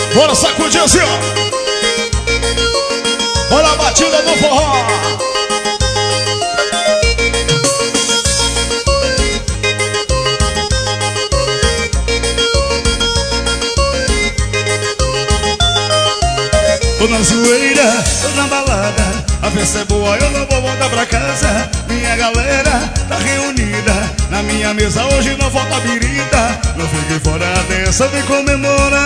Bora sacudir assim, ó. Olha a batida do forró. Tô na zoeira, tô na balada, a festa é boa, eu não vou voltar pra casa. Minha galera tá reunida, na minha mesa hoje não falta birita. Não fique fora dessa, vem comemorar.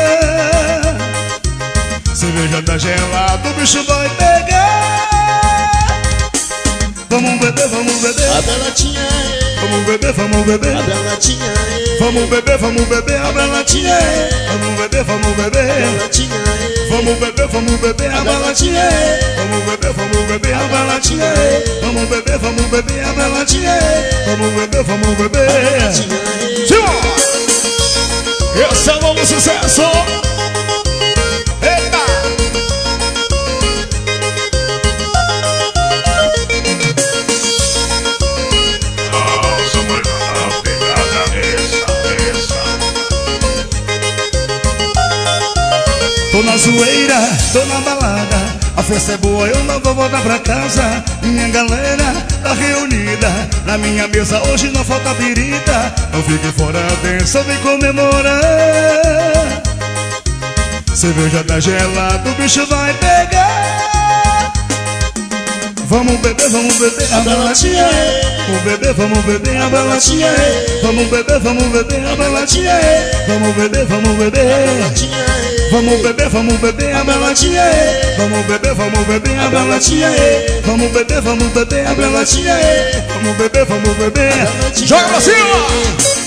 Cerveja tá gelada, o bicho vai pegar. Vamos beber, vamos beber. Abre a latinha, vamos beber, vamos beber. abre a latinha, vamos beber, vamos beber. Abre a latinha, vamos beber, vamos beber. abre a latinha, vamos beber, vamos beber. Abre a latinha, vamos beber, vamos beber. Abre a latinha, vamos beber, vamos beber. Abre a latinha, vamos beber, vamos beber. Senhor, esse é o novo sucesso. Eita! Nossa, mano, a pegada é essa. Tô na zoeira, tô na balada, a festa é boa, eu não vou voltar pra casa. Minha galera tá reunida, na minha mesa hoje não falta birita. Não fique fora dessa, vem comemorar. Cerveja tá gelada, o bicho vai pegar. Vamos beber, vamos beber. Abre a latinha, vamos beber, vamos beber. Abre a latinha, vamos beber, vamos beber. Abre a latinha, vamos beber, vamos beber. Vamos beber, vamos beber, abre a latinha. Vamos beber, vamos beber, abre a latinha. Vamos beber, vamos beber, abre a latinha. Vamos beber, vamos beber. Joga pra cima!